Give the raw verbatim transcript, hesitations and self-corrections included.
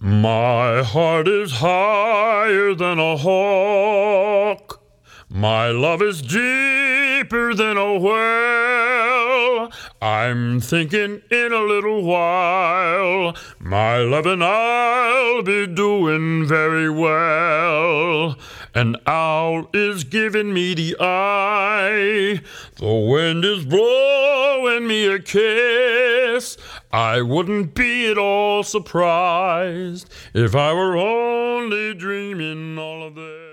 My heart is higher than a hawk. My love is deeper than a well. I'm thinking in a little while, my love and I'll be doing very well. An owl is giving me the eye. The wind is blowing me a kiss. I wouldn't be at all surprised if I were only dreaming all of this.